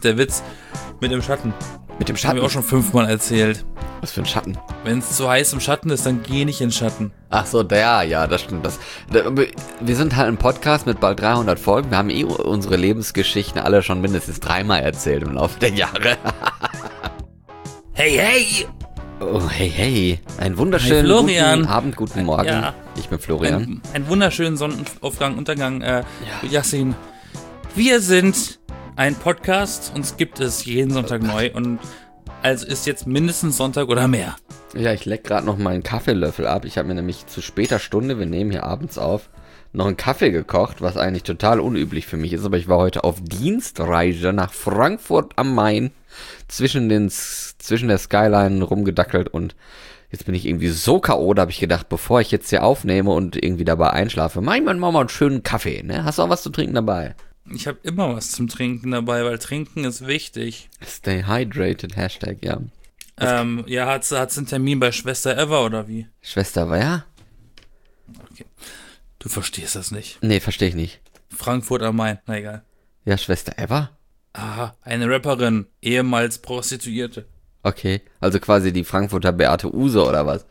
Der Witz mit dem Schatten. Mit dem Hab Schatten? ich auch schon 5-mal erzählt. Was für ein Schatten? Wenn es zu heiß im Schatten ist, dann geh nicht in den Schatten. Ach so, ja, das stimmt. Wir sind halt ein Podcast mit bald 300 Folgen. Wir haben unsere Lebensgeschichten alle schon mindestens 3-mal erzählt im Laufe der Jahre. Hey, hey! Oh, hey. Einen wunderschönen guten Abend, guten Morgen. Ja. Ich bin Florian. Ein wunderschönen Sonnenaufgang, Untergang. Yassin. Wir sind ein Podcast, uns gibt es jeden Sonntag neu und also ist jetzt mindestens Sonntag oder mehr. Ja, ich leck gerade noch meinen Kaffeelöffel ab. Ich habe mir nämlich zu später Stunde, wir nehmen hier abends auf, noch einen Kaffee gekocht, was eigentlich total unüblich für mich ist. Aber ich war heute auf Dienstreise nach Frankfurt am Main, zwischen der Skyline rumgedackelt und jetzt bin ich irgendwie so K.O., da habe ich gedacht, bevor ich jetzt hier aufnehme und irgendwie dabei einschlafe, mach mal einen schönen Kaffee, ne? Hast du auch was zu trinken dabei? Ich habe immer was zum Trinken dabei, weil Trinken ist wichtig. Stay hydrated, Hashtag, ja. Ja, hat's einen Termin bei Schwester Eva oder wie? Schwester, war ja? Okay. Du verstehst das nicht. Nee, verstehe ich nicht. Frankfurt am Main, na egal. Ja, Schwester Eva? Aha, eine Rapperin, ehemals Prostituierte. Okay, also quasi die Frankfurter Beate Uhse oder was?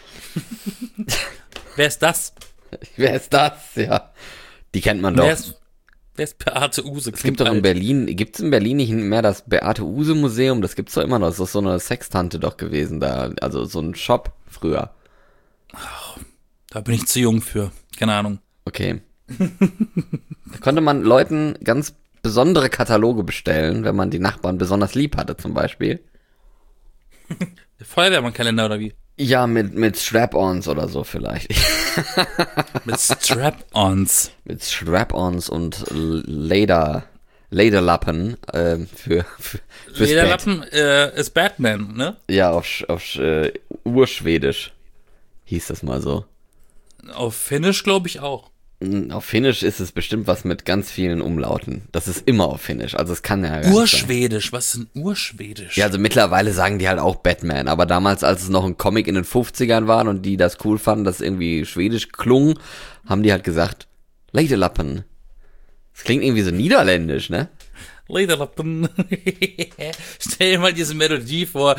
Wer ist das? Wer ist das? Ja, die kennt man doch. Wer ist Beate Uhse? Es gibt doch in Berlin, gibt's in Berlin nicht mehr das Beate Uhse Museum? Das gibt's doch immer noch. Das ist so eine Sextante doch gewesen da, also so ein Shop früher. Da bin ich zu jung für, keine Ahnung. Okay. Da konnte man Leuten ganz besondere Kataloge bestellen, wenn man die Nachbarn besonders lieb hatte zum Beispiel. Der Feuerwehrmann-Kalender oder wie? Ja, mit Strap-ons oder so vielleicht. Mit Strap-ons. Mit Strap-ons und Lederlappen fürs Lederlappen ist Batman, ne? Ja, auf Urschwedisch hieß das mal so. Auf Finnisch glaube ich auch. Auf Finnisch ist es bestimmt was mit ganz vielen Umlauten. Das ist immer auf Finnisch, also es kann ja gar nicht Urschwedisch, was ist denn Urschwedisch? Ja, also mittlerweile sagen die halt auch Batman, aber damals, als es noch ein Comic in den 50ern war und die das cool fanden, dass irgendwie schwedisch klung, haben die halt gesagt, Lederlappen. Das klingt irgendwie so niederländisch, ne? Lederlappen. Stell dir mal diese Melodie vor.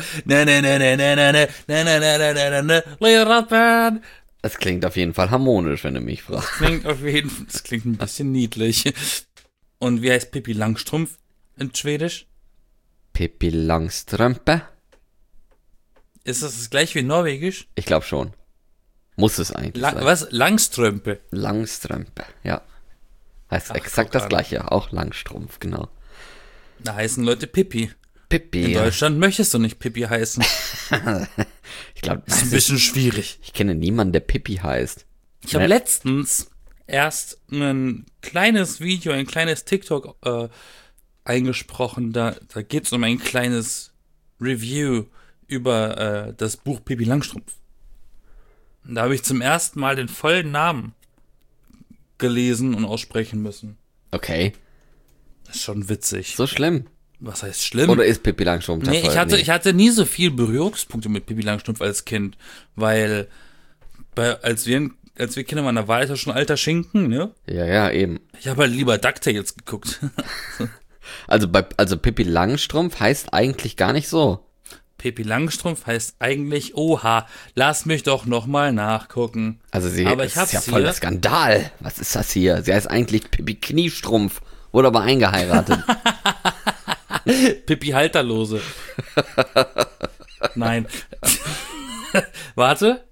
Lederlappen. Das klingt auf jeden Fall harmonisch, wenn du mich fragst. Das klingt ein bisschen niedlich. Und wie heißt Pippi Langstrumpf in Schwedisch? Pippi Langströmpe? Ist das gleich wie in Norwegisch? Ich glaube schon. Muss es eigentlich sein. Was? Langströmpe? Langströmpe, ja. Heißt exakt das gleiche, auch Langstrumpf, genau. Da heißen Leute Pippi. Pippi. In Deutschland möchtest du nicht Pippi heißen. Ich glaube, das ist ein bisschen schwierig. Ich kenne niemanden, der Pippi heißt. Ich habe letztens erst ein kleines Video, ein kleines TikTok eingesprochen. Da geht es um ein kleines Review über das Buch Pippi Langstrumpf. Und da habe ich zum ersten Mal den vollen Namen gelesen und aussprechen müssen. Okay. Das ist schon witzig. So schlimm. Was heißt schlimm? Oder ist Pippi Langstrumpf der Nee, ich hatte nie so viel Berührungspunkte mit Pippi Langstrumpf als Kind, weil als wir Kinder waren, da war ich ja schon alter Schinken, ne? Ja, eben. Ich habe halt lieber DuckTales geguckt. Also Pippi Langstrumpf heißt eigentlich gar nicht so. Pippi Langstrumpf heißt eigentlich, oha, lass mich doch nochmal nachgucken. Also das ist ja voll der Skandal. Was ist das hier? Sie heißt eigentlich Pippi Kniestrumpf, wurde aber eingeheiratet. Pippi Halterlose. Nein. Warte.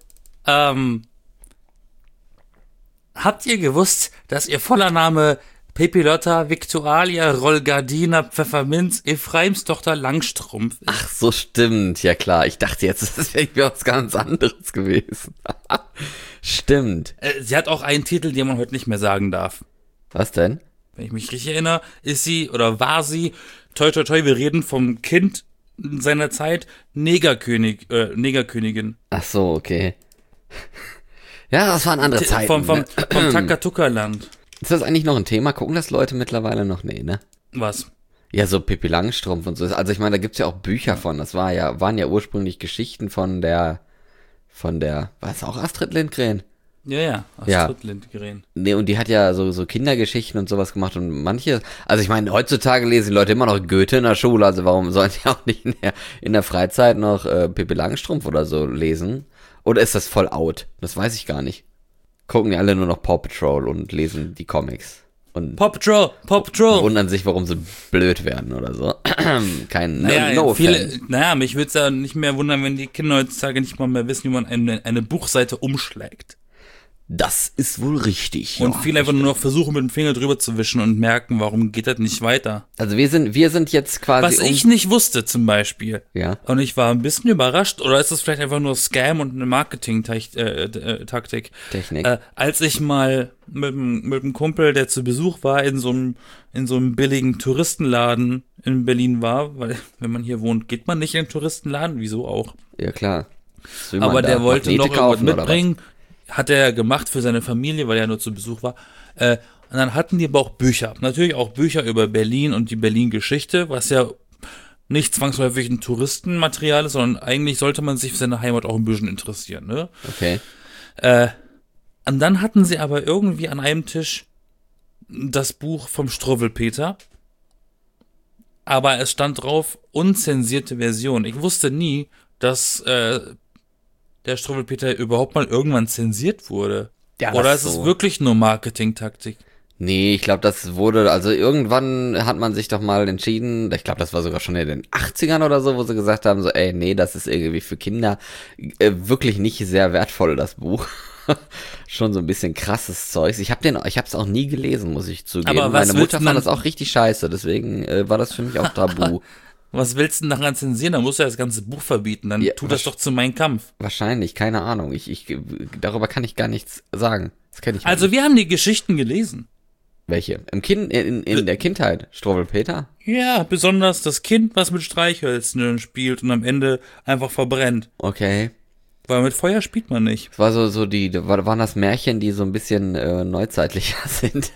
Habt ihr gewusst, dass ihr voller Name Pippilotta Victualia Rollgardina Pfefferminz Ephraimstochter Langstrumpf ist? Ach so, stimmt. Ja klar. Ich dachte jetzt, das wäre irgendwie was ganz anderes gewesen. Stimmt. Sie hat auch einen Titel, den man heute nicht mehr sagen darf. Was denn? Wenn ich mich richtig erinnere, ist sie oder war sie, toi toi toi, wir reden vom Kind seiner Zeit, Negerkönigin. Ach so, okay. Ja, das waren andere Zeiten. Vom Takatuka-Land. Ist das eigentlich noch ein Thema? Gucken das Leute mittlerweile noch? Nee, ne? Was? Ja, so Pippi Langstrumpf und so. Also ich meine, da gibt's ja auch Bücher von. Das waren ja ursprünglich Geschichten von der, war es auch Astrid Lindgren? Ja, Ja. Astrid Lindgren. Nee, und die hat ja so Kindergeschichten und sowas gemacht und manche, also ich meine, heutzutage lesen die Leute immer noch Goethe in der Schule, also warum sollen die auch nicht in der Freizeit noch Pippi Langstrumpf oder so lesen? Oder ist das voll out? Das weiß ich gar nicht. Gucken die alle nur noch Paw Patrol und lesen die Comics. Und Paw Patrol. wundern sich, warum sie blöd werden oder so. No offense. Mich würde es ja nicht mehr wundern, wenn die Kinder heutzutage nicht mal mehr wissen, wie man eine Buchseite umschlägt. Das ist wohl richtig. Und ja. viele einfach nur noch versuchen, mit dem Finger drüber zu wischen und merken, warum geht das nicht weiter. Also wir sind jetzt quasi Was ich nicht wusste zum Beispiel, Ja. und ich war ein bisschen überrascht, oder ist das vielleicht einfach nur Scam und eine Marketing-Taktik? Technik. Als ich mal mit einem Kumpel, der zu Besuch war, in so einem billigen Touristenladen in Berlin war, weil wenn man hier wohnt, geht man nicht in den Touristenladen, wieso auch. Ja, klar. Was will man Aber da? der wollte Magnete noch irgendwas kaufen oder mitbringen. Hat er gemacht für seine Familie, weil er nur zu Besuch war. Und dann hatten die aber auch Bücher. Natürlich auch Bücher über Berlin und die Berlin-Geschichte, was ja nicht zwangsläufig ein Touristenmaterial ist, sondern eigentlich sollte man sich für seine Heimat auch ein bisschen interessieren. Ne? was? Okay. Und dann hatten sie aber irgendwie an einem Tisch das Buch vom Struwwelpeter. Aber es stand drauf, unzensierte Version. Ich wusste nie, dass der Struwwelpeter überhaupt mal irgendwann zensiert wurde. Ja, das Oder ist so. es wirklich nur Marketing-Taktik? Nee, ich glaube, das wurde, also irgendwann hat man sich doch mal entschieden, ich glaube, das war sogar schon in den 80ern oder so, wo sie gesagt haben, so, ey, nee, das ist irgendwie für Kinder wirklich nicht sehr wertvoll, das Buch. Schon so ein bisschen krasses Zeugs. Ich hab's auch nie gelesen, muss ich zugeben. Aber was Meine willst Mutter du fand dann- das auch richtig scheiße, deswegen war das für mich auch Tabu. Was willst du denn daran zensieren? Da musst du ja das ganze Buch verbieten. Dann Ja, tu das doch zu Mein Kampf. Wahrscheinlich, keine Ahnung. Darüber kann ich gar nichts sagen. Das kenne ich Also nicht. wir haben die Geschichten gelesen. Welche? In der Kindheit? Struwwelpeter? Ja, besonders das Kind, was mit Streichhölzern spielt und am Ende einfach verbrennt. Okay. Weil mit Feuer spielt man nicht. Es war waren das Märchen, die so ein bisschen neuzeitlicher sind.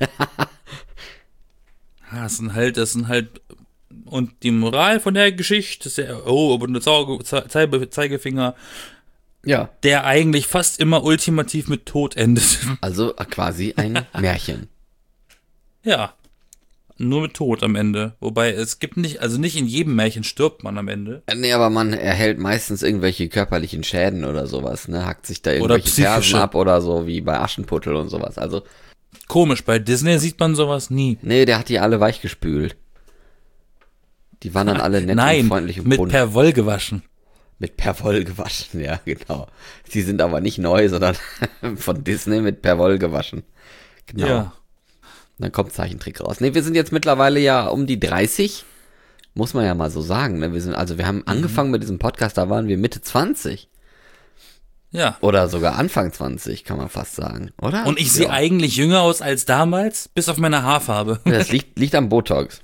Das sind halt, und die Moral von der Geschichte ist ja, aber eine Zeigefinger, Ja. der eigentlich fast immer ultimativ mit Tod endet. Also quasi ein Märchen. Ja. Nur mit Tod am Ende. Wobei es gibt nicht in jedem Märchen stirbt man am Ende. Nee, aber man erhält meistens irgendwelche körperlichen Schäden oder sowas, ne? Hackt sich da Oder irgendwelche Fersen psychische. ab oder so, wie bei Aschenputtel und sowas. Also, Komisch, bei Disney sieht man sowas nie. nee, der hat die alle weichgespült. Die waren dann alle nett und Nein, freundlich und mit bunt. Perwoll gewaschen. Mit Perwoll gewaschen, ja, genau. Die sind aber nicht neu, sondern von Disney mit Perwoll gewaschen. Genau. Ja. Dann kommt Zeichentrick raus. Nee, wir sind jetzt mittlerweile ja um die 30. Muss man ja mal so sagen. Ne? Wir haben angefangen mit diesem Podcast, da waren wir Mitte 20. Ja. Oder sogar Anfang 20, kann man fast sagen, oder? Und ich sehe Ja. eigentlich jünger aus als damals, bis auf meine Haarfarbe. Das liegt am Botox.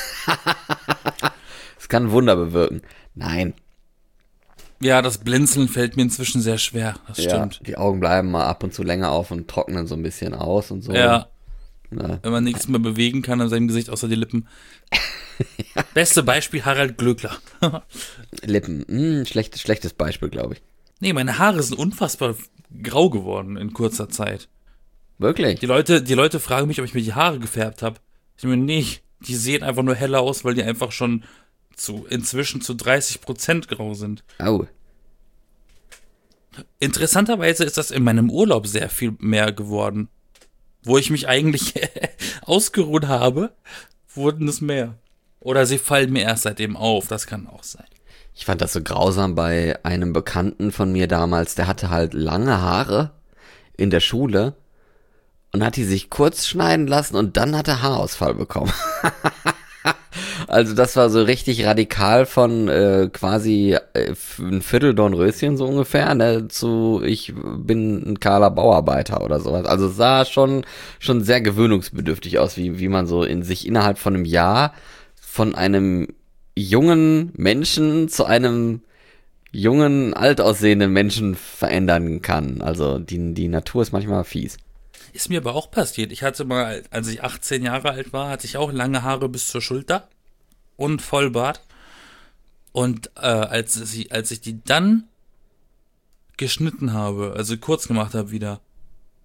Das kann ein Wunder bewirken. Nein. Ja, das Blinzeln fällt mir inzwischen sehr schwer. Das stimmt. Ja, die Augen bleiben mal ab und zu länger auf und trocknen so ein bisschen aus und so. Ja. Na, Wenn man nichts mehr bewegen kann an seinem Gesicht außer die Lippen. Beste Beispiel Harald Glöckler. Lippen, schlechtes Beispiel, glaube ich. Nee, meine Haare sind unfassbar grau geworden in kurzer Zeit. Wirklich? Die Leute fragen mich, ob ich mir die Haare gefärbt habe. Ich meine, nee, die sehen einfach nur heller aus, weil die einfach schon inzwischen zu 30% grau sind. Au. Interessanterweise ist das in meinem Urlaub sehr viel mehr geworden. Wo ich mich eigentlich ausgeruht habe, wurden es mehr. Oder sie fallen mir erst seitdem auf, das kann auch sein. Ich fand das so grausam bei einem Bekannten von mir damals, der hatte halt lange Haare in der Schule und hat die sich kurz schneiden lassen und dann hat er Haarausfall bekommen. Also das war so richtig radikal von quasi ein Viertel Dornröschen so ungefähr, ne, zu ich bin ein kahler Bauarbeiter oder sowas. Also es sah schon sehr gewöhnungsbedürftig aus, wie man so in sich innerhalb von einem Jahr von einem jungen Menschen zu einem jungen, alt aussehenden Menschen verändern kann. Also die Natur ist manchmal fies. Ist mir aber auch passiert. Ich hatte mal, als ich 18 Jahre alt war, hatte ich auch lange Haare bis zur Schulter und Vollbart. Und als ich die dann geschnitten habe, also kurz gemacht habe wieder,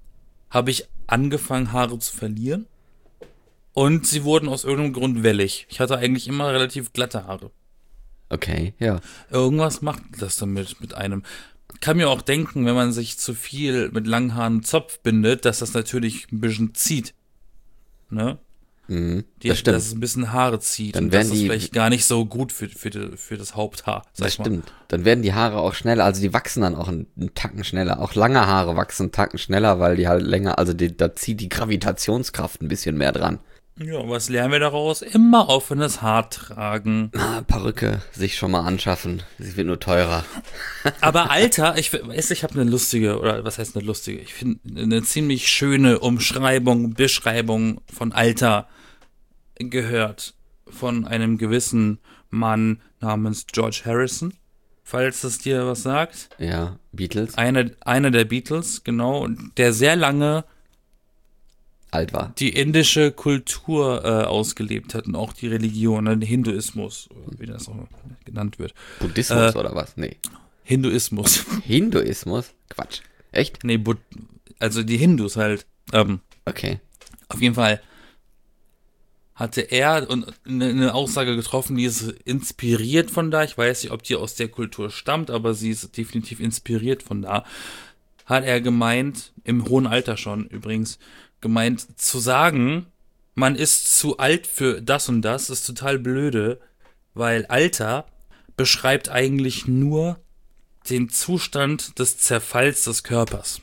habe ich angefangen, Haare zu verlieren. Und sie wurden aus irgendeinem Grund wellig. Ich hatte eigentlich immer relativ glatte Haare. Okay, ja. Irgendwas macht das damit mit einem. Kann mir auch denken, wenn man sich zu viel mit langen Haaren einen Zopf bindet, dass das natürlich ein bisschen zieht. Ne? Das stimmt. Dass es ein bisschen Haare zieht. Dann und werden das ist die- vielleicht gar nicht so gut für das Haupthaar. Sag Das ich mal. stimmt. Dann werden die Haare auch schneller, also die wachsen dann auch einen Tacken schneller. Auch lange Haare wachsen einen Tacken schneller, weil die halt länger, also da zieht die Gravitationskraft ein bisschen mehr dran. Ja, was lernen wir daraus? Immer offenes Haar tragen. Perücke sich schon mal anschaffen. Sie wird nur teurer. Aber Alter, ich habe eine lustige, oder was heißt eine lustige? Ich finde eine ziemlich schöne Beschreibung von Alter gehört. Von einem gewissen Mann namens George Harrison. Falls es dir was sagt. Ja, Beatles. Einer der Beatles, genau. Der sehr lange Alt war. die indische Kultur ausgelebt hat und auch die Religion, ne, den Hinduismus, wie das auch genannt wird. Buddhismus oder was? Nee. Hinduismus. Hinduismus? Quatsch. Echt? Nee, also die Hindus halt. Okay. Auf jeden Fall hatte er eine Aussage getroffen, die ist inspiriert von da. Ich weiß nicht, ob die aus der Kultur stammt, aber sie ist definitiv inspiriert von da. Hat er gemeint, im hohen Alter schon übrigens, gemeint zu sagen, man ist zu alt für das und das, ist total blöde, weil Alter beschreibt eigentlich nur den Zustand des Zerfalls des Körpers.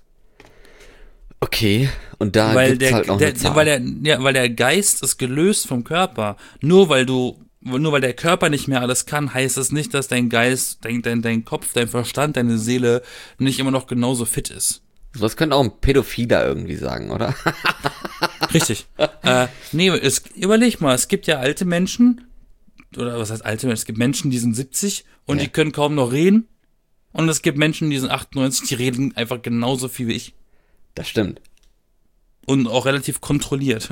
Okay, und da Weil gibt's halt noch eine Zahl. weil der Geist ist gelöst vom Körper. Nur weil der Körper nicht mehr alles kann, heißt es nicht, dass dein Geist, dein Kopf, dein Verstand, deine Seele nicht immer noch genauso fit ist. Das könnte auch ein Pädophiler irgendwie sagen, oder? Richtig. Überleg mal, es gibt ja alte Menschen, oder was heißt alte Menschen? Es gibt Menschen, die sind 70 und Ja. die können kaum noch reden. Und es gibt Menschen, die sind 98, die reden einfach genauso viel wie ich. Das stimmt. Und auch relativ kontrolliert.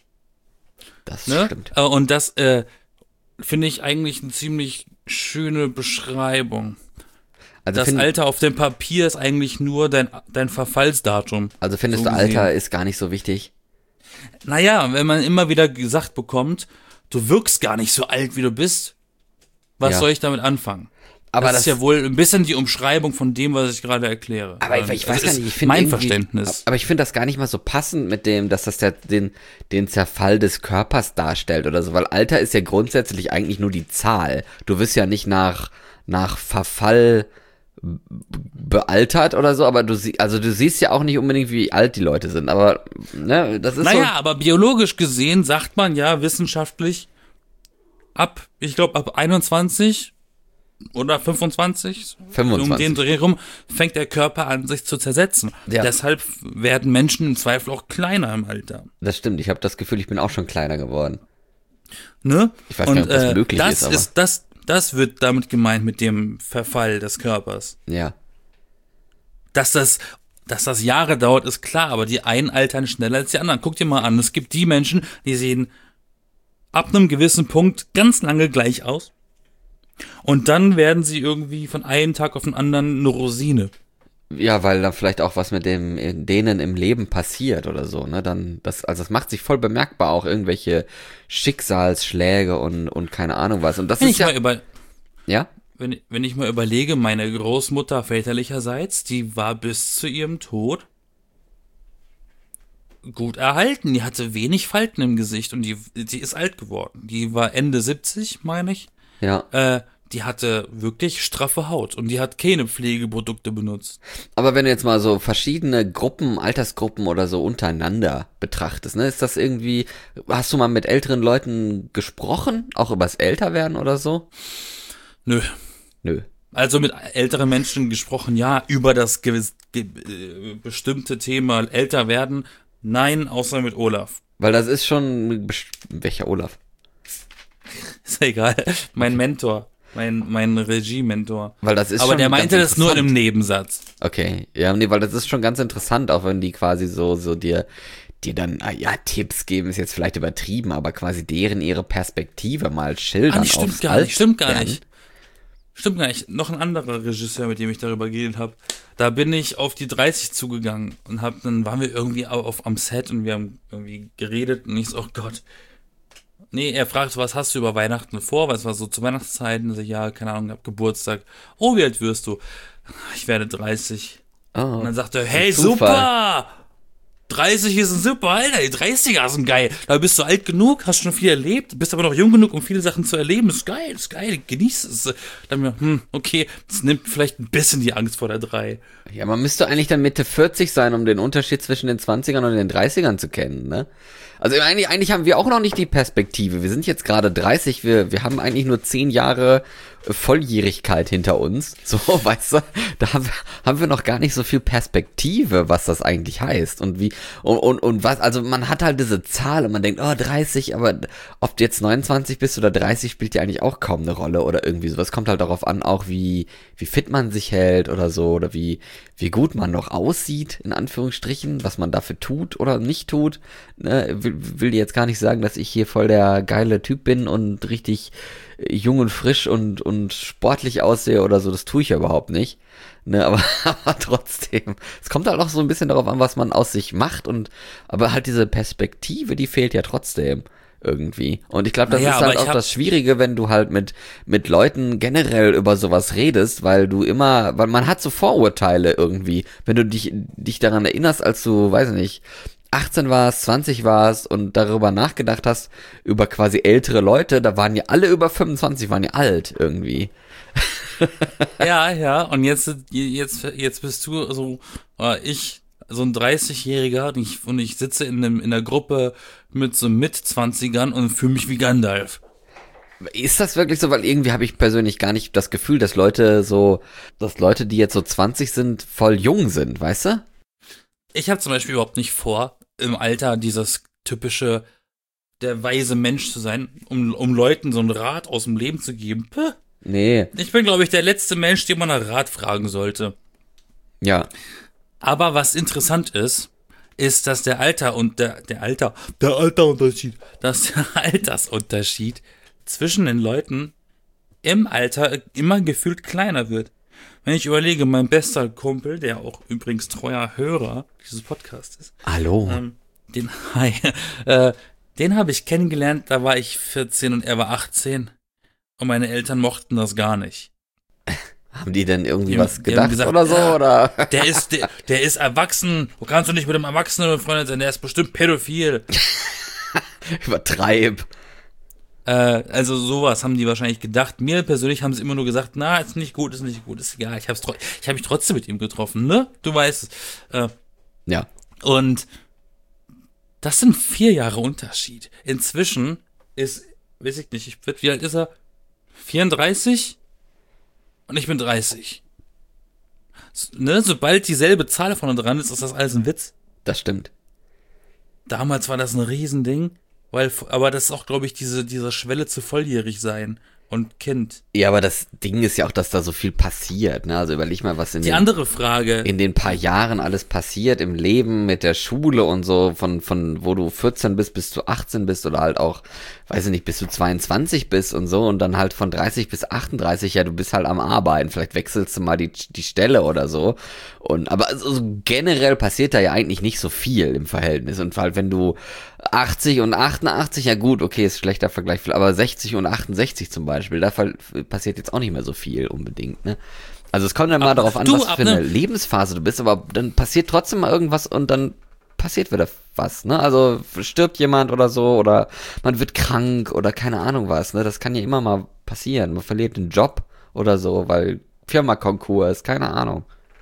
Das Ne? stimmt. Und das finde ich eigentlich eine ziemlich schöne Beschreibung. Also, Das Alter auf dem Papier ist eigentlich nur dein Verfallsdatum. findest so du, gesehen. Alter ist gar nicht so wichtig? Naja, wenn man immer wieder gesagt bekommt, du wirkst gar nicht so alt, wie du bist, was Ja. soll ich damit anfangen? Aber das ist ja wohl ein bisschen die Umschreibung von dem, was ich gerade erkläre. Aber ich weiß Das gar ist nicht, ich finde mein irgendwie- Verständnis. Aber ich finde das gar nicht mal so passend mit dem, dass das den Zerfall des Körpers darstellt oder so, weil Alter ist ja grundsätzlich eigentlich nur die Zahl. Du wirst ja nicht nach Verfall bealtert oder so, aber du siehst ja auch nicht unbedingt, wie alt die Leute sind, aber ne, das ist Naja, aber biologisch gesehen sagt man ja wissenschaftlich, ich glaube ab 21 oder 25, 25. um den Dreh rum, fängt der Körper an, sich zu zersetzen. Ja. Deshalb werden Menschen im Zweifel auch kleiner im Alter. Das stimmt, ich habe das Gefühl, ich bin auch schon kleiner geworden. Ne? Ich weiß gar nicht, ob das möglich ist, aber- Das wird damit gemeint mit dem Verfall des Körpers. Ja. Dass das Jahre dauert, ist klar, aber die einen altern schneller als die anderen. Guck dir mal an, es gibt die Menschen, die sehen ab einem gewissen Punkt ganz lange gleich aus. Und dann werden sie irgendwie von einem Tag auf den anderen eine Rosine. Ja, weil dann vielleicht auch was mit denen im Leben passiert oder so, ne? Das macht sich voll bemerkbar, auch irgendwelche Schicksalsschläge und keine Ahnung was. Und das Wenn ist ja. wenn ich mal überlege, meine Großmutter väterlicherseits, die war bis zu ihrem Tod gut erhalten. Die hatte wenig Falten im Gesicht und die ist alt geworden. Die war Ende 70, meine ich. Ja. Die hatte wirklich straffe Haut und die hat keine Pflegeprodukte benutzt. Aber wenn du jetzt mal so verschiedene Gruppen, Altersgruppen oder so untereinander betrachtest, ne, ist das irgendwie, hast du mal mit älteren Leuten gesprochen? Auch übers Älterwerden oder so? Nö. Nö. Also mit älteren Menschen gesprochen, ja, über das bestimmte Thema älter werden. Nein, außer mit Olaf. Weil das ist schon, welcher Olaf? Ist ja egal. Mein Mentor. Mein Regie-Mentor. Weil das ist Aber schon der meinte ganz das nur in einem interessant. Nebensatz. Okay, ja, nee, weil das ist schon ganz interessant, auch wenn die quasi so dir dann, Tipps geben, ist jetzt vielleicht übertrieben, aber quasi ihre Perspektive mal schildern. Stimmt aufs gar nicht, stimmt gar Altwerden. nicht. Stimmt gar nicht. Noch ein anderer Regisseur, mit dem ich darüber geredet habe. Da bin ich auf die 30 zugegangen und dann waren wir irgendwie am Set und wir haben irgendwie geredet und ich so, oh Gott. Nee, er fragt, was hast du über Weihnachten vor? Weil es war so zur Weihnachtszeit. Und ich, ja, keine Ahnung, hab Geburtstag. Oh, wie alt wirst du? Ich werde 30. Oh, Und dann sagt er, hey, Zufall. super! 30 ist ein super Alter, die 30er sind geil. Da bist du alt genug, hast schon viel erlebt, bist aber noch jung genug, um viele Sachen zu erleben. Ist geil, genieß es. Dann mir, okay, das nimmt vielleicht ein bisschen die Angst vor der 3. Ja, man müsste eigentlich dann Mitte 40 sein, um den Unterschied zwischen den 20ern und den 30ern zu kennen, ne? Also eigentlich haben wir auch noch nicht die Perspektive. Wir sind jetzt gerade 30, wir haben eigentlich nur 10 Jahre Volljährigkeit hinter uns. So, weißt du, da haben wir noch gar nicht so viel Perspektive, was das eigentlich heißt. Und wie, und was, also man hat halt diese Zahl und man denkt, oh, 30, aber ob du jetzt 29 bist oder 30, spielt ja eigentlich auch kaum eine Rolle oder irgendwie sowas. Kommt halt darauf an, auch wie fit man sich hält oder so, oder wie gut man noch aussieht, in Anführungsstrichen, was man dafür tut oder nicht tut. Ne, will dir jetzt gar nicht sagen, dass ich hier voll der geile Typ bin und richtig jung und frisch und sportlich aussehe oder so, das tue ich ja überhaupt nicht. Ne, aber trotzdem, es kommt halt auch so ein bisschen darauf an, was man aus sich macht aber halt diese Perspektive, die fehlt ja trotzdem irgendwie. Und ich glaube, das ist halt auch das Schwierige, wenn du halt mit Leuten generell über sowas redest, weil man hat so Vorurteile irgendwie. Wenn du dich daran erinnerst, als du, weiß ich nicht, 18 warst, 20 warst und darüber nachgedacht hast, über quasi ältere Leute, da waren ja alle über 25, waren ja alt irgendwie. Ja, und jetzt bist du so, so ein 30-Jähriger und ich sitze in einer Gruppe mit so Mit-20ern und fühle mich wie Gandalf. Ist das wirklich so? Weil irgendwie habe ich persönlich gar nicht das Gefühl, dass Leute, die jetzt so 20 sind, voll jung sind, weißt du? Ich habe zum Beispiel überhaupt nicht vor, im Alter dieses typische, der weise Mensch zu sein, um Leuten so einen Rat aus dem Leben zu geben. Puh. Nee. Ich bin, glaube ich, der letzte Mensch, den man nach Rat fragen sollte. Ja. Aber was interessant ist, dass der Altersunterschied zwischen den Leuten im Alter immer gefühlt kleiner wird. Wenn ich überlege, mein bester Kumpel, der auch übrigens treuer Hörer dieses Podcasts ist. Hallo. Den habe ich kennengelernt, da war ich 14 und er war 18. Und meine Eltern mochten das gar nicht. Haben die denn irgendwie was gedacht gesagt, oder so? Oder? Der ist erwachsen. Du kannst doch nicht mit einem Erwachsenen befreundet sein, der ist bestimmt pädophil. Übertreib. Also sowas haben die wahrscheinlich gedacht. Mir persönlich haben sie immer nur gesagt, na, ist nicht gut, ist egal. Ich habe mich trotzdem mit ihm getroffen, ne? Du weißt es. Ja. Und das sind 4 Jahre Unterschied. Inzwischen ist, weiß ich nicht, wie alt ist er? 34? Und ich bin 30. Ne? Sobald dieselbe Zahl vorne dran ist das alles ein Witz. Das stimmt. Damals war das ein Riesending, aber das ist auch, glaube ich, diese Schwelle zu volljährig sein und Kind. Ja, aber das Ding ist ja auch, dass da so viel passiert, ne? Also überleg mal, was andere Frage. In den paar Jahren alles passiert im Leben mit der Schule und so, von wo du 14 bist, bis du 18 bist oder halt auch, weiß ich nicht, bis du 22 bist und so und dann halt von 30 bis 38, ja, du bist halt am Arbeiten, vielleicht wechselst du mal die Stelle oder so. Aber also generell passiert da ja eigentlich nicht so viel im Verhältnis und halt wenn du 80 und 88, ja gut, okay, ist schlechter Vergleich, aber 60 und 68 zum Beispiel, da passiert jetzt auch nicht mehr so viel unbedingt, ne? Also es kommt dann mal darauf an, was für eine Lebensphase du bist, aber dann passiert trotzdem mal irgendwas und dann passiert wieder was, ne? Also stirbt jemand oder so oder man wird krank oder keine Ahnung was, ne? Das kann ja immer mal passieren. Man verliert den Job oder so, weil Firma-Konkurs, keine Ahnung.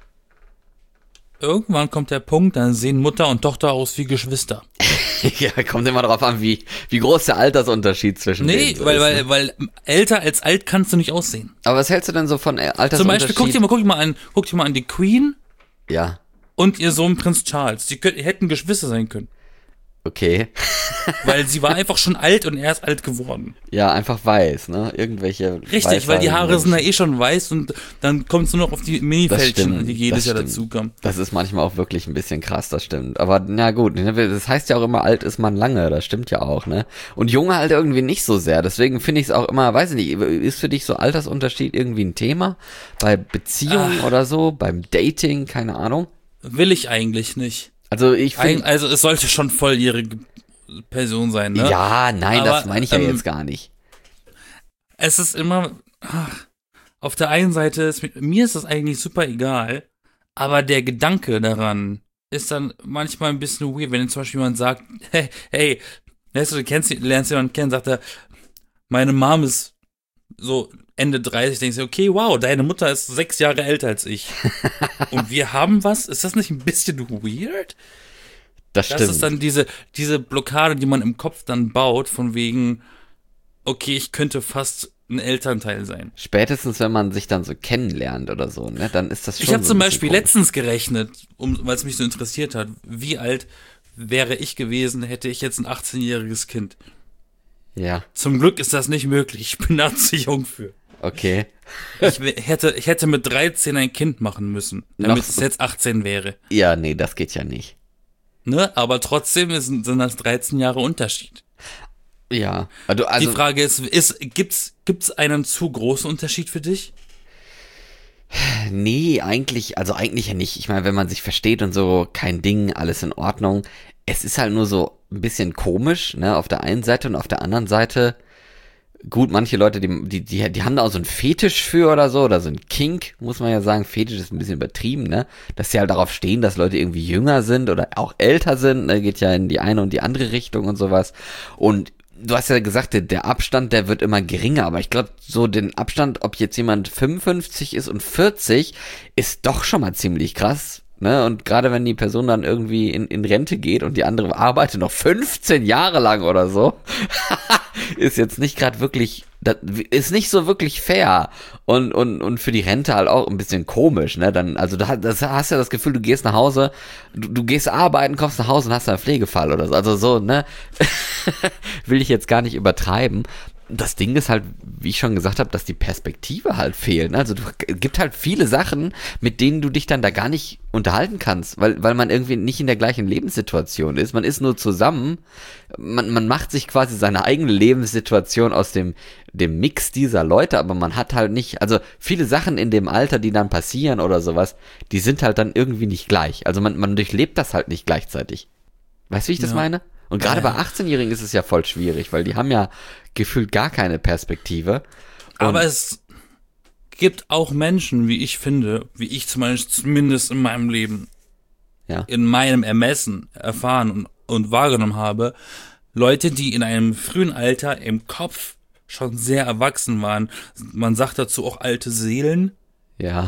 Irgendwann kommt der Punkt, dann sehen Mutter und Tochter aus wie Geschwister. Ja, kommt immer darauf an, wie groß der Altersunterschied zwischen denen ist. Nee, weil älter als alt kannst du nicht aussehen. Aber was hältst du denn so von Altersunterschied? Zum Beispiel, guck dir mal an die Queen. Ja. Und ihr Sohn Prinz Charles. Die hätten Geschwister sein können. Okay. Weil sie war einfach schon alt und er ist alt geworden. Ja, einfach weiß, ne? Irgendwelche. Richtig, weil die Haare sind ja eh schon weiß und dann kommt es nur noch auf die Minifältchen, die jedes Jahr stimmt. dazukommen. Das ist manchmal auch wirklich ein bisschen krass, das stimmt. Aber na gut, ne, das heißt ja auch immer, alt ist man lange, das stimmt ja auch, ne? Und junge halt irgendwie nicht so sehr. Deswegen finde ich es auch immer, weiß ich nicht, ist für dich so Altersunterschied irgendwie ein Thema? Bei Beziehungen oder so, beim Dating, keine Ahnung? Will ich eigentlich nicht. Also ich finde. Also es sollte schon volljährige Person sein, ne? Ja, nein, Aber, das meine ich ja jetzt gar nicht. Es ist immer, auf der einen Seite, mir ist das eigentlich super egal, aber der Gedanke daran ist dann manchmal ein bisschen weird, wenn zum Beispiel jemand sagt, hey, weißt du, lernst jemanden kennen, sagt er, meine Mom ist so Ende 30, denkst du, okay, wow, deine Mutter ist 6 Jahre älter als ich. Und wir haben was? Ist das nicht ein bisschen weird? Das stimmt. Das ist dann diese Blockade, die man im Kopf dann baut, von wegen, okay, ich könnte fast ein Elternteil sein. Spätestens, wenn man sich dann so kennenlernt oder so, ne, dann ist das schon. Ich habe so zum ein bisschen Beispiel komisch. letztens gerechnet, weil es mich so interessiert hat, wie alt wäre ich gewesen, hätte ich jetzt ein 18-jähriges Kind. Ja, Zum Glück ist das nicht möglich, ich bin da zu jung für. okay. Ich hätte mit 13 ein Kind machen müssen, damit Noch- es jetzt 18 wäre. Ja, nee, das geht ja nicht. Ne? Aber trotzdem sind das 13 Jahre Unterschied. Ja. Die Frage ist, gibt's einen zu großen Unterschied für dich? Nee, eigentlich ja nicht. Ich meine, wenn man sich versteht und so, kein Ding, alles in Ordnung. Es ist halt nur so ein bisschen komisch, ne, auf der einen Seite und auf der anderen Seite, gut, manche Leute, die haben da auch so einen Fetisch für oder so ein Kink, muss man ja sagen. Fetisch ist ein bisschen übertrieben, ne, dass sie halt darauf stehen, dass Leute irgendwie jünger sind oder auch älter sind, ne, geht ja in die eine und die andere Richtung und sowas. Und du hast ja gesagt, der Abstand, der wird immer geringer, aber ich glaube, so den Abstand, ob jetzt jemand 55 ist und 40, ist doch schon mal ziemlich krass, ne? Und gerade wenn die Person dann irgendwie in Rente geht und die andere arbeitet noch 15 Jahre lang oder so, ist jetzt nicht gerade wirklich, das ist nicht so wirklich fair und für die Rente halt auch ein bisschen komisch, ne? Dann, also das hast ja das Gefühl, du gehst nach Hause, du gehst arbeiten, kommst nach Hause und hast einen Pflegefall oder so, also so, ne? Will ich jetzt gar nicht übertreiben. Das Ding ist halt, wie ich schon gesagt habe, dass die Perspektive halt fehlt. Also es gibt halt viele Sachen, mit denen du dich dann da gar nicht unterhalten kannst, weil man irgendwie nicht in der gleichen Lebenssituation ist. Man ist nur zusammen, man macht sich quasi seine eigene Lebenssituation aus dem Mix dieser Leute, aber man hat halt nicht, also viele Sachen in dem Alter, die dann passieren oder sowas, die sind halt dann irgendwie nicht gleich. Also man durchlebt das halt nicht gleichzeitig. Weißt du, wie ich das meine? Und gerade bei 18-Jährigen ist es ja voll schwierig, weil die haben ja gefühlt gar keine Perspektive. Aber es gibt auch Menschen, wie ich finde, wie ich zumindest in meinem Leben, Ja. in meinem Ermessen erfahren und wahrgenommen habe, Leute, die in einem frühen Alter im Kopf schon sehr erwachsen waren. Man sagt dazu auch alte Seelen. Ja.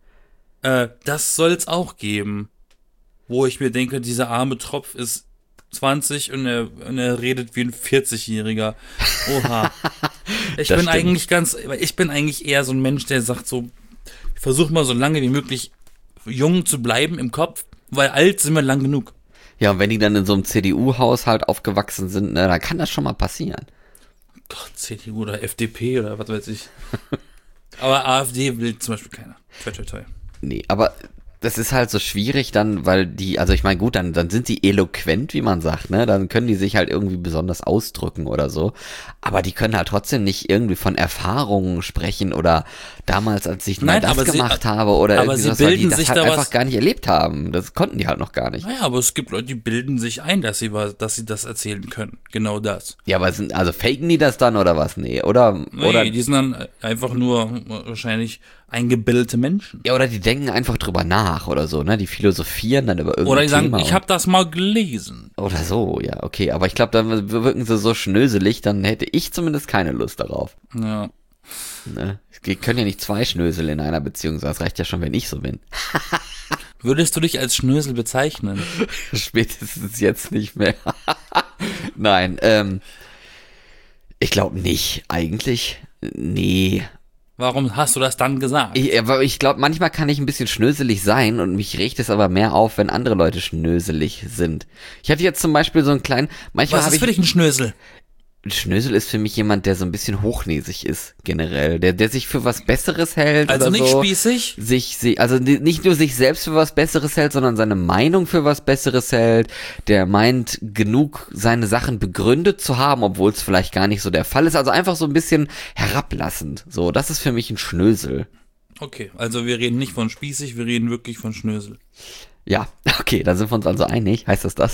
Das soll es auch geben. Wo ich mir denke, dieser arme Tropf ist 20 und er redet wie ein 40-Jähriger. Oha. Ich bin eigentlich eher so ein Mensch, der sagt so, ich versuche mal so lange wie möglich jung zu bleiben im Kopf, weil alt sind wir lang genug. Ja, und wenn die dann in so einem CDU-Haushalt aufgewachsen sind, ne, dann kann das schon mal passieren. Gott, CDU oder FDP oder was weiß ich. Aber AfD will zum Beispiel keiner. Toi, toi, toi. Nee, aber das ist halt so schwierig dann, weil also ich meine, gut, dann sind die eloquent, wie man sagt, ne? Dann können die sich halt irgendwie besonders ausdrücken oder so. Aber die können halt trotzdem nicht irgendwie von Erfahrungen sprechen oder damals, als ich mal das gemacht habe oder aber irgendwie sie sowas, weil die bilden das sich halt da einfach was. gar nicht erlebt haben. Das konnten die halt noch gar nicht. Naja, aber es gibt Leute, die bilden sich ein, dass sie das erzählen können. Genau das. Ja, aber also faken die das dann oder was? Nee, oder? Nee, die sind dann einfach nur wahrscheinlich eingebildete Menschen. Ja, oder die denken einfach drüber nach oder so, ne? Die philosophieren dann über irgendein Oder die sagen, Thema. ich habe das mal gelesen. Oder so, ja, okay. Aber ich glaube, dann wirken sie so schnöselig, dann hätte ich zumindest keine Lust darauf. Ja. Ne? Es können ja nicht 2 Schnösel in einer Beziehung sein. Das reicht ja schon, wenn ich so bin. Würdest du dich als Schnösel bezeichnen? Spätestens jetzt nicht mehr. Nein, ich glaube nicht. Eigentlich, nee. Warum hast du das dann gesagt? Ich glaube, manchmal kann ich ein bisschen schnöselig sein und mich regt es aber mehr auf, wenn andere Leute schnöselig sind. Ich hatte jetzt zum Beispiel so einen kleinen, manchmal Was habe ist für dich ein Schnösel? ein Schnösel ist für mich jemand, der so ein bisschen hochnäsig ist, generell. Der sich für was Besseres hält Also oder nicht so. spießig? Also nicht nur sich selbst für was Besseres hält, sondern seine Meinung für was Besseres hält. Der meint, genug seine Sachen begründet zu haben, obwohl es vielleicht gar nicht so der Fall ist. Also einfach so ein bisschen herablassend. So, das ist für mich ein Schnösel. Okay, also wir reden nicht von spießig, wir reden wirklich von Schnösel. Ja, okay, da sind wir uns also einig. Heißt das?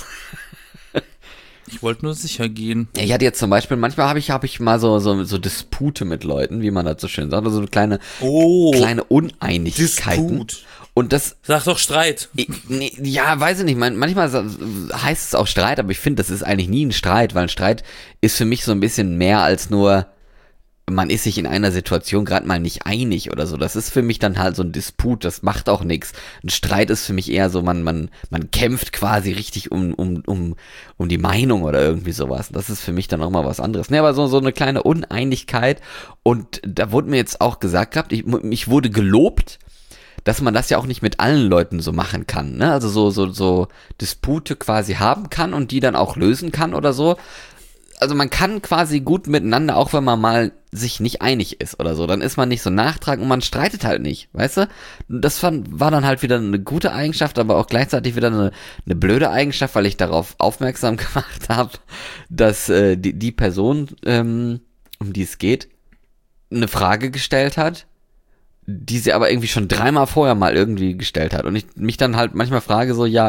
Ich wollte nur sicher gehen. Ich hatte jetzt zum Beispiel, manchmal habe ich mal so Dispute mit Leuten, wie man das so schön sagt, also so kleine Uneinigkeiten. Disput. Und das, Sag doch Streit. ja, weiß ich nicht, manchmal heißt es auch Streit, aber ich finde, das ist eigentlich nie ein Streit, weil ein Streit ist für mich so ein bisschen mehr als nur, man ist sich in einer Situation gerade mal nicht einig oder so. Das ist für mich dann halt so ein Disput, das macht auch nichts. Ein Streit ist für mich eher so, man kämpft quasi richtig um die Meinung oder irgendwie sowas. Das ist für mich dann auch mal was anderes. Ne, aber so eine kleine Uneinigkeit. Und da wurde mir jetzt auch gesagt gehabt, ich wurde gelobt, dass man das ja auch nicht mit allen Leuten so machen kann, ne? Also so Dispute quasi haben kann und die dann auch lösen kann oder so. Also man kann quasi gut miteinander, auch wenn man mal sich nicht einig ist oder so. Dann ist man nicht so nachtragend und man streitet halt nicht, weißt du? Das war dann halt wieder eine gute Eigenschaft, aber auch gleichzeitig wieder eine blöde Eigenschaft, weil ich darauf aufmerksam gemacht habe, dass die Person, um die es geht, eine Frage gestellt hat, die sie aber irgendwie schon 3-mal vorher mal irgendwie gestellt hat. Und ich mich dann halt manchmal frage so, ja,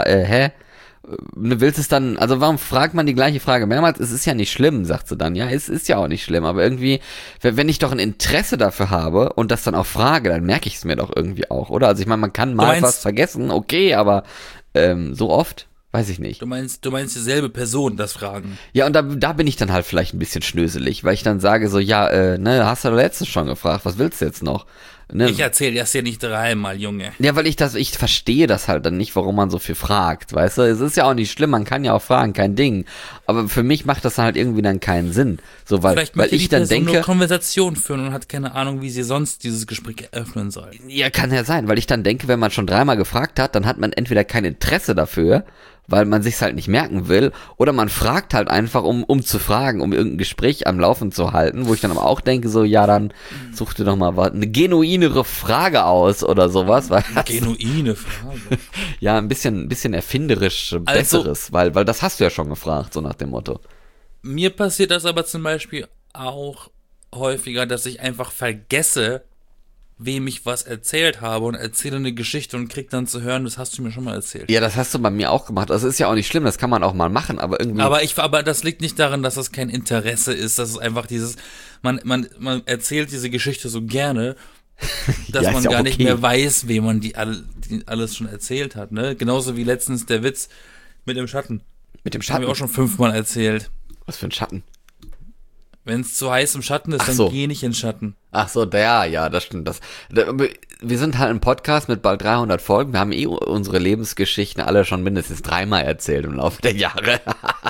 willst es dann, also warum fragt man die gleiche Frage mehrmals? Es ist ja nicht schlimm, sagt sie dann. Ja, es ist ja auch nicht schlimm, aber irgendwie, wenn ich doch ein Interesse dafür habe und das dann auch frage, dann merke ich es mir doch irgendwie auch, oder? Also ich meine, man kann mal was vergessen, okay, aber so oft, weiß ich nicht. Du meinst dieselbe Person, das Fragen. Ja, und da bin ich dann halt vielleicht ein bisschen schnöselig, weil ich dann sage so, ja, hast du letztens schon gefragt, was willst du jetzt noch? Ne? Ich erzähle das ja nicht 3-mal, Junge. Ja, weil ich verstehe das halt dann nicht, warum man so viel fragt, weißt du? Es ist ja auch nicht schlimm, man kann ja auch fragen, kein Ding. Aber für mich macht das halt irgendwie dann keinen Sinn. So, weil ich dann denke, nur Konversation führen und hat keine Ahnung, wie sie sonst dieses Gespräch eröffnen soll. Ja, kann ja sein, weil ich dann denke, wenn man schon 3-mal gefragt hat, dann hat man entweder kein Interesse dafür, weil man sich's halt nicht merken will, oder man fragt halt einfach, um zu fragen, um irgendein Gespräch am Laufen zu halten, wo ich dann aber auch denke, so, ja, dann such dir doch mal eine genuinere Frage aus oder sowas. Weil genuine Frage? Ja, ein bisschen erfinderisch Besseres, weil das hast du ja schon gefragt, so nach dem Motto. Mir passiert das aber zum Beispiel auch häufiger, dass ich einfach vergesse, wem ich was erzählt habe und erzähle eine Geschichte und krieg dann zu hören, das hast du mir schon mal erzählt. Ja, das hast du bei mir auch gemacht. Das ist ja auch nicht schlimm, das kann man auch mal machen, aber irgendwie. Aber das liegt nicht daran, dass das kein Interesse ist, das ist einfach dieses, man erzählt diese Geschichte so gerne, dass ja, man ja gar okay. nicht mehr weiß, wem man die alles schon erzählt hat, ne? Genauso wie letztens der Witz mit dem Schatten. Mit dem Schatten? Hab ich auch schon 5-mal erzählt. Was für ein Schatten? Wenn es zu heiß im Schatten ist, dann geh nicht in Schatten. Ach so, ja, das stimmt. Wir sind halt ein Podcast mit bald 300 Folgen. Wir haben unsere Lebensgeschichten alle schon mindestens 3-mal erzählt im Laufe der Jahre.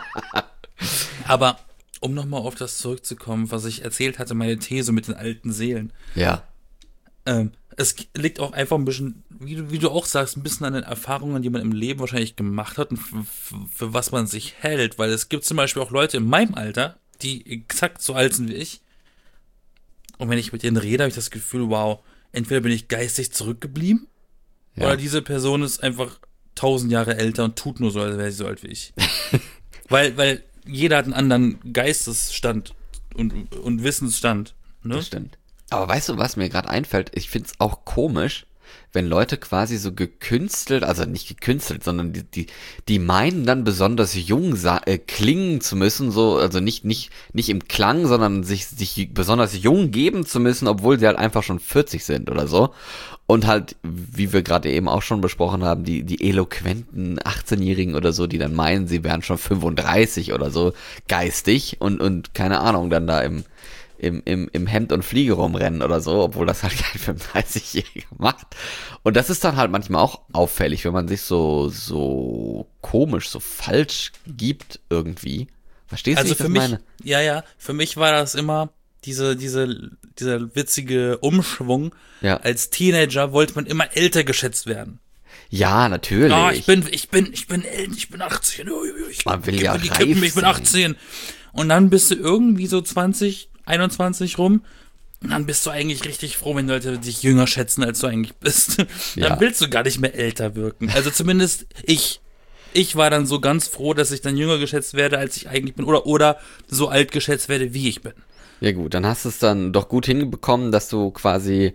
Aber um nochmal auf das zurückzukommen, was ich erzählt hatte, meine These mit den alten Seelen. Ja. Es liegt auch einfach ein bisschen, wie du auch sagst, ein bisschen an den Erfahrungen, die man im Leben wahrscheinlich gemacht hat und für was man sich hält. Weil es gibt zum Beispiel auch Leute in meinem Alter, die exakt so alt sind wie ich. Und wenn ich mit denen rede, habe ich das Gefühl, wow, entweder bin ich geistig zurückgeblieben, oder diese Person ist einfach 1000 Jahre älter und tut nur so, als wäre sie so alt wie ich. weil jeder hat einen anderen Geistesstand und Wissensstand. Ne? Das stimmt. Aber weißt du, was mir gerade einfällt? Ich find's auch komisch, wenn Leute quasi so gekünstelt, also nicht gekünstelt, sondern die meinen dann besonders jung klingen zu müssen, so, also nicht im Klang, sondern sich besonders jung geben zu müssen, obwohl sie halt einfach schon 40 sind oder so. Und halt, wie wir gerade eben auch schon besprochen haben, die eloquenten 18-Jährigen oder so, die dann meinen, sie wären schon 35 oder so geistig und keine Ahnung, dann da im Hemd und Fliege rumrennen oder so, obwohl das halt kein 35-Jähriger macht. Und das ist dann halt manchmal auch auffällig, wenn man sich so komisch, so falsch gibt irgendwie. Verstehst du, wie ich das meine? Ja, für mich war das immer dieser witzige Umschwung. Ja. Als Teenager wollte man immer älter geschätzt werden. Ja, natürlich. Ah, ich bin älter, ich bin 18. Man will ja die reif Kippen, ich bin sein. 18. Und dann bist du irgendwie so 20, 21 rum. Und dann bist du eigentlich richtig froh, wenn Leute dich jünger schätzen, als du eigentlich bist. Ja. Dann willst du gar nicht mehr älter wirken. Also zumindest ich. Ich war dann so ganz froh, dass ich dann jünger geschätzt werde, als ich eigentlich bin. Oder so alt geschätzt werde, wie ich bin. Ja gut, dann hast du es dann doch gut hinbekommen, dass du quasi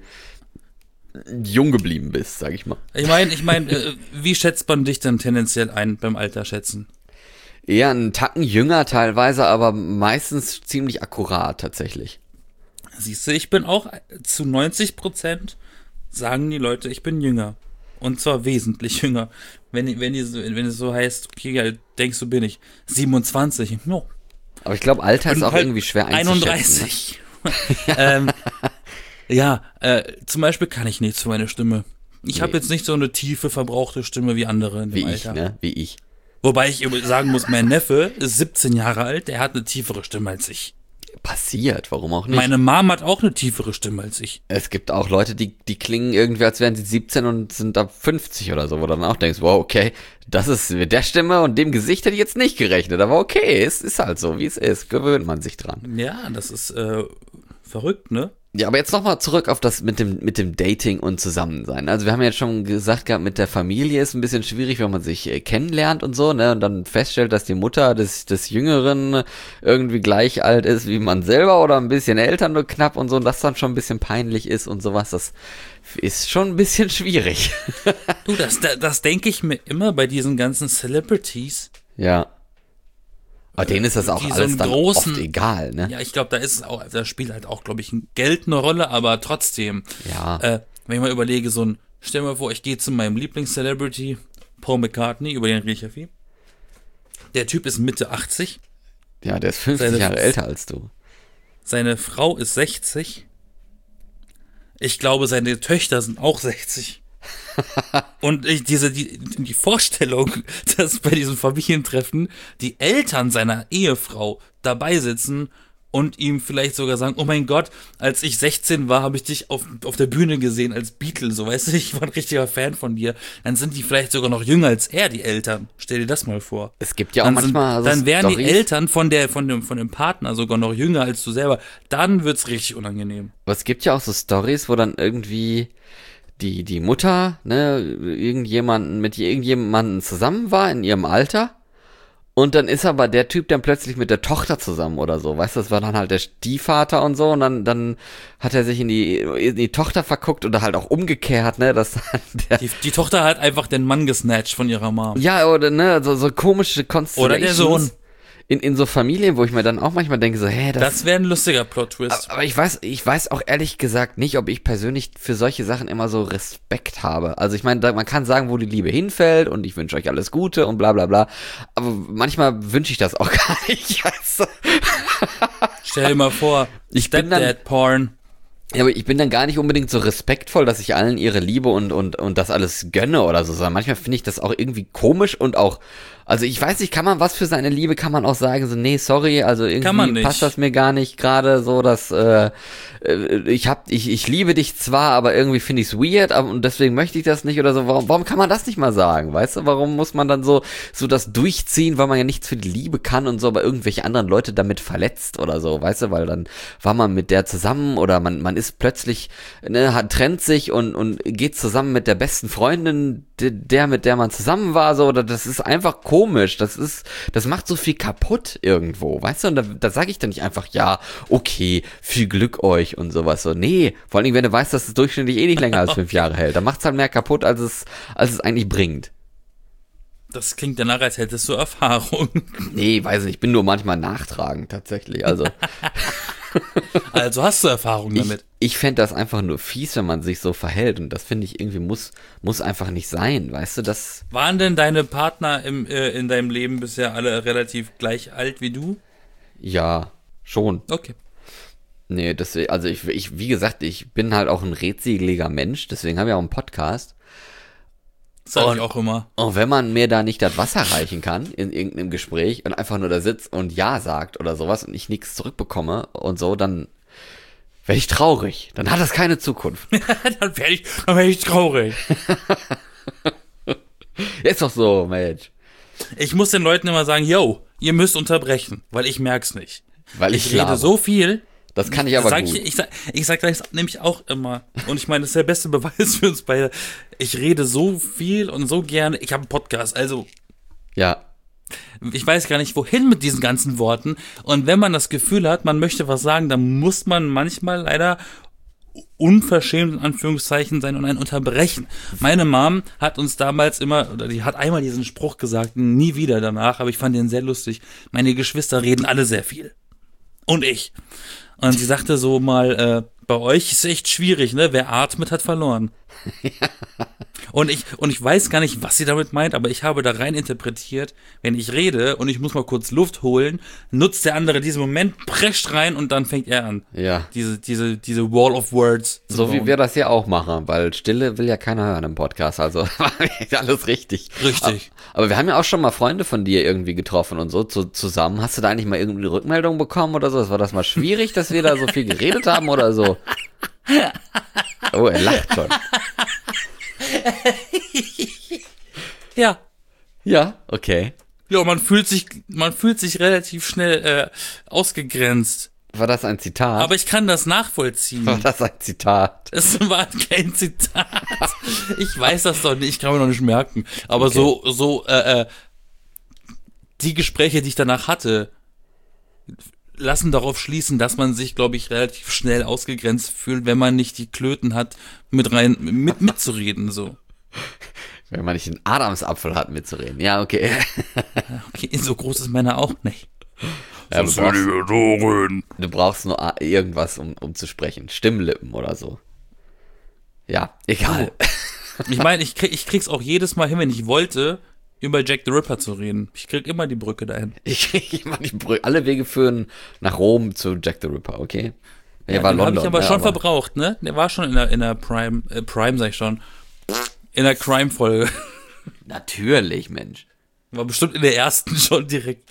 jung geblieben bist, sag ich mal. Ich meine, wie schätzt man dich dann tendenziell ein beim Alter schätzen? Eher einen Tacken jünger teilweise, aber meistens ziemlich akkurat tatsächlich. Siehst du, ich bin auch zu 90% sagen die Leute, ich bin jünger. Und zwar wesentlich jünger. Wenn es so heißt, okay, ja, denkst du, bin ich 27. No. Aber ich glaube, Alter ist auch halt irgendwie schwer einzuschätzen. 31. Ja, zum Beispiel kann ich nichts für meine Stimme. Ich habe jetzt nicht so eine tiefe, verbrauchte Stimme wie andere in dem Wie Alter. ich, ne? Wie ich. Wobei ich sagen muss, mein Neffe ist 17 Jahre alt, der hat eine tiefere Stimme als ich. Passiert, warum auch nicht? Meine Mom hat auch eine tiefere Stimme als ich. Es gibt auch Leute, die klingen irgendwie, als wären sie 17 und sind ab 50 oder so, wo du dann auch denkst, wow, okay, das ist mit der Stimme und dem Gesicht hätte ich jetzt nicht gerechnet, aber okay, es ist halt so, wie es ist, gewöhnt man sich dran. Ja, das ist verrückt, ne? Ja, aber jetzt nochmal zurück auf das mit dem Dating und Zusammensein. Also wir haben ja jetzt schon gesagt gehabt, mit der Familie ist ein bisschen schwierig, wenn man sich kennenlernt und so, ne, und dann feststellt, dass die Mutter des Jüngeren irgendwie gleich alt ist wie man selber oder ein bisschen älter nur knapp und so, und das dann schon ein bisschen peinlich ist und sowas, das ist schon ein bisschen schwierig. Du, das denke ich mir immer bei diesen ganzen Celebrities. Ja. Aber denen ist das auch die so alles einen dann großen- oft egal, ne? Ja, ich glaube, da spielt halt auch, glaube ich, Geld eine Rolle, aber trotzdem. Ja. Wenn ich mal überlege, stell mir vor, ich gehe zu meinem Lieblings-Celebrity, Paul McCartney, über den rede ich ja viel. Der Typ ist Mitte 80, Ja, der ist 50 seine- Jahre älter als du. seine Frau ist 60. Ich glaube, seine Töchter sind auch 60. Und die Vorstellung, dass bei diesem Familientreffen die Eltern seiner Ehefrau dabei sitzen und ihm vielleicht sogar sagen, oh mein Gott, als ich 16 war, habe ich dich auf der Bühne gesehen als Beatle, so weißt du, ich war ein richtiger Fan von dir. Dann sind die vielleicht sogar noch jünger als er, die Eltern. Stell dir das mal vor. Es gibt ja auch Dann, manchmal so dann wären die Storys. Eltern von dem Partner sogar noch jünger als du selber. Dann wird's richtig unangenehm. Aber es gibt ja auch so Stories, wo dann irgendwie die Mutter, ne, mit irgendjemanden zusammen war in ihrem Alter. Und dann ist aber der Typ dann plötzlich mit der Tochter zusammen oder so. Weißt du, das war dann halt der Stiefvater und so. Und dann hat er sich in die Tochter verguckt oder halt auch umgekehrt, ne, dass der, Die Tochter hat einfach den Mann gesnatcht von ihrer Mom. ja, oder, ne, so komische Constellations. Oder der Sohn. In so Familien, wo ich mir dann auch manchmal denke, so, hä, Das wäre ein lustiger Plot-Twist. aber ich weiß auch ehrlich gesagt nicht, ob ich persönlich für solche Sachen immer so Respekt habe. Also ich meine, man kann sagen, wo die Liebe hinfällt und ich wünsche euch alles Gute und bla bla bla. Aber manchmal wünsche ich das auch gar nicht. Also, Stell dir mal vor, Ich bin dann- Stepdad-Porn. ja, aber ich bin dann gar nicht unbedingt so respektvoll, dass ich allen ihre Liebe und das alles gönne oder so, sondern manchmal finde ich das auch irgendwie komisch und auch, also ich weiß nicht, kann man was für seine Liebe, kann man auch sagen, so, nee, sorry, also Kann man irgendwie nicht. passt das mir gar nicht gerade so, dass, ich liebe dich zwar, aber irgendwie finde ich es weird und deswegen möchte ich das nicht oder so, warum kann man das nicht mal sagen, weißt du, warum muss man dann so das durchziehen, weil man ja nichts für die Liebe kann und so, aber irgendwelche anderen Leute damit verletzt oder so, weißt du, weil dann war man mit der zusammen oder man ist plötzlich, ne, trennt sich und geht zusammen mit der besten Freundin, mit der man zusammen war, so, oder das ist einfach komisch, das macht so viel kaputt irgendwo, weißt du, und da sage ich dann nicht einfach, ja, okay, viel Glück euch und sowas, so, nee, vor allen Dingen, wenn du weißt, dass es durchschnittlich eh nicht länger als 5 Jahre hält, dann macht's halt mehr kaputt, als es eigentlich bringt. Das klingt danach, als hättest du Erfahrung. Nee, weiß nicht, ich bin nur manchmal nachtragend, tatsächlich, also. Also hast du Erfahrung damit. Ich fände das einfach nur fies, wenn man sich so verhält. Und das finde ich irgendwie muss einfach nicht sein. Weißt du, das. Waren denn deine Partner in deinem Leben bisher alle relativ gleich alt wie du? Ja, schon. Okay. Nee, deswegen, also ich, wie gesagt, ich bin halt auch ein redseliger Mensch, deswegen habe ich auch einen Podcast. Sag ich auch immer. Und wenn man mir da nicht das Wasser reichen kann in irgendeinem Gespräch und einfach nur da sitzt und Ja sagt oder sowas und ich nichts zurückbekomme und so, dann Werde ich traurig. Dann hat das keine Zukunft. dann werde ich traurig. Ist doch so, Mensch. Ich muss den Leuten immer sagen, yo, ihr müsst unterbrechen, weil ich merk's nicht. Weil ich rede so viel. Das kann ich aber gut. Ich sag das nämlich auch immer. Und ich meine, das ist der beste Beweis für uns beide. Ich rede so viel und so gerne. Ich habe einen Podcast, also. Ja. Ich weiß gar nicht, wohin mit diesen ganzen Worten. Und wenn man das Gefühl hat, man möchte was sagen, dann muss man manchmal leider unverschämt in Anführungszeichen sein und einen unterbrechen. Meine Mom hat uns damals immer, oder die hat einmal diesen Spruch gesagt, nie wieder danach, aber ich fand den sehr lustig. Meine Geschwister reden alle sehr viel. Und ich. Und sie sagte so mal, bei euch ist echt schwierig, ne? Wer atmet, hat verloren. Und ich weiß gar nicht, was sie damit meint, aber ich habe da rein interpretiert, wenn ich rede und ich muss mal kurz Luft holen, nutzt der andere diesen Moment, prescht rein und dann fängt er an. Ja. Diese Wall of Words. So wie wir das ja auch machen, weil Stille will ja keiner hören im Podcast, also alles richtig. Richtig. Aber wir haben ja auch schon mal Freunde von dir irgendwie getroffen und so zusammen. Hast du da eigentlich mal irgendwie eine Rückmeldung bekommen oder so? War das mal schwierig, dass wir da so viel geredet haben oder so? Oh, er lacht schon. Ja. Ja, okay. Ja, man fühlt sich relativ schnell ausgegrenzt. War das ein Zitat? Aber ich kann das nachvollziehen. War das ein Zitat? Es war kein Zitat. Ich weiß das doch nicht, ich kann mir noch nicht merken. Aber okay. Die Gespräche, die ich danach hatte, lassen darauf schließen, dass man sich, glaube ich, relativ schnell ausgegrenzt fühlt, wenn man nicht die Klöten hat, mitzureden, so. Wenn man nicht einen Adamsapfel hat, mitzureden. Ja, okay. Okay, so groß ist meiner auch nicht. Ja, du brauchst nur irgendwas, um zu sprechen. Stimmlippen oder so. Ja, egal. Ich meine, ich krieg's auch jedes Mal hin, wenn ich wollte, über Jack the Ripper zu reden. Ich krieg immer die Brücke dahin. Ich krieg immer die Brücke. Alle Wege führen nach Rom zu Jack the Ripper, okay? Der war London. Den habe ich aber schon verbraucht, ne? Der war schon in der Prime sag ich schon, in der Crime-Folge. Natürlich, Mensch. War bestimmt in der ersten schon direkt.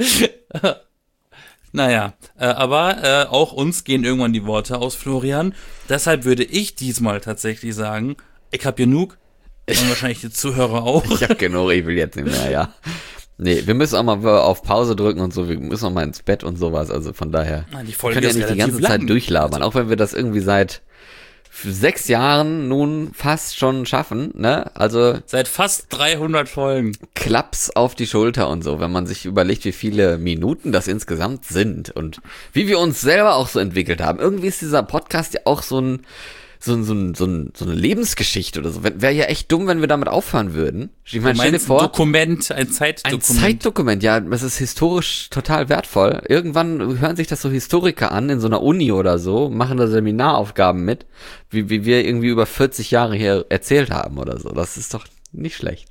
Naja, aber auch uns gehen irgendwann die Worte aus, Florian. Deshalb würde ich diesmal tatsächlich sagen, ich hab genug. Und wahrscheinlich die Zuhörer auch. Ich hab genug, ich will jetzt nicht mehr, ja. Nee, wir müssen auch mal auf Pause drücken und so, wir müssen auch mal ins Bett und sowas, also von daher. Die Folge können ja nicht die ganze Zeit durchlabern, auch wenn wir das irgendwie seit 6 Jahren nun fast schon schaffen, ne? Also seit fast 300 Folgen. Klaps auf die Schulter und so, wenn man sich überlegt, wie viele Minuten das insgesamt sind und wie wir uns selber auch so entwickelt haben. Irgendwie ist dieser Podcast ja auch so eine Lebensgeschichte oder so. Wäre ja echt dumm, wenn wir damit aufhören würden. Ich meine, stell dir vor. Ein Zeitdokument. Ein Zeitdokument, ja, das ist historisch total wertvoll. Irgendwann hören sich das so Historiker an, in so einer Uni oder so, machen da Seminaraufgaben mit, wie wir irgendwie über 40 Jahre hier erzählt haben oder so. Das ist doch nicht schlecht.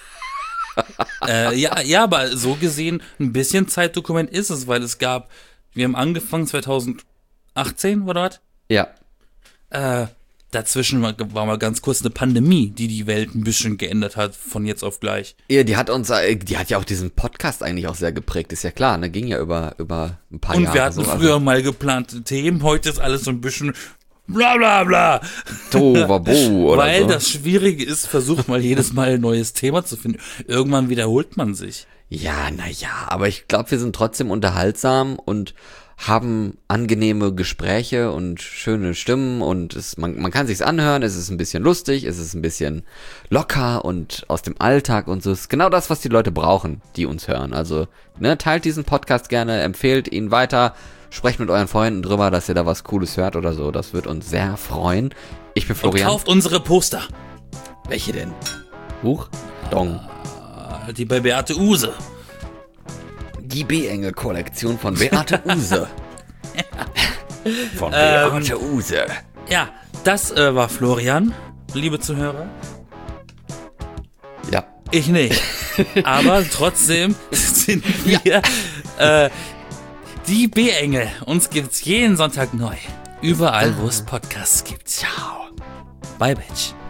Ja, aber so gesehen, ein bisschen Zeitdokument ist es, weil wir haben angefangen 2018, oder was? Ja. Dazwischen war mal ganz kurz eine Pandemie, die Welt ein bisschen geändert hat, von jetzt auf gleich. Ja, die hat ja auch diesen Podcast eigentlich auch sehr geprägt, ist ja klar, ne, ging ja über ein paar Jahre. Und wir hatten früher mal geplante Themen, heute ist alles so ein bisschen bla bla bla. Tohuwabohu oder Weil so. das Schwierige ist, versucht mal jedes Mal ein neues Thema zu finden. Irgendwann wiederholt man sich. Ja, aber ich glaube, wir sind trotzdem unterhaltsam und haben angenehme Gespräche und schöne Stimmen und man kann sich's anhören, es ist ein bisschen lustig, es ist ein bisschen locker und aus dem Alltag und so. Es ist genau das, was die Leute brauchen, die uns hören. Also, ne, teilt diesen Podcast gerne, empfehlt ihn weiter, sprecht mit euren Freunden drüber, dass ihr da was Cooles hört oder so. Das wird uns sehr freuen. Ich bin Florian. Und kauft unsere Poster. Welche denn? Huch, Dong. Die bei Beate Uhse. Die B-Engel-Kollektion von Beate Uhse. Von Beate Uhse. Ja, das war Florian, liebe Zuhörer. Ja. Ich nicht. Aber trotzdem sind wir die B-Engel. Uns gibt's jeden Sonntag neu. Überall, wo es Podcasts gibt. Ciao. Bye, Bitch.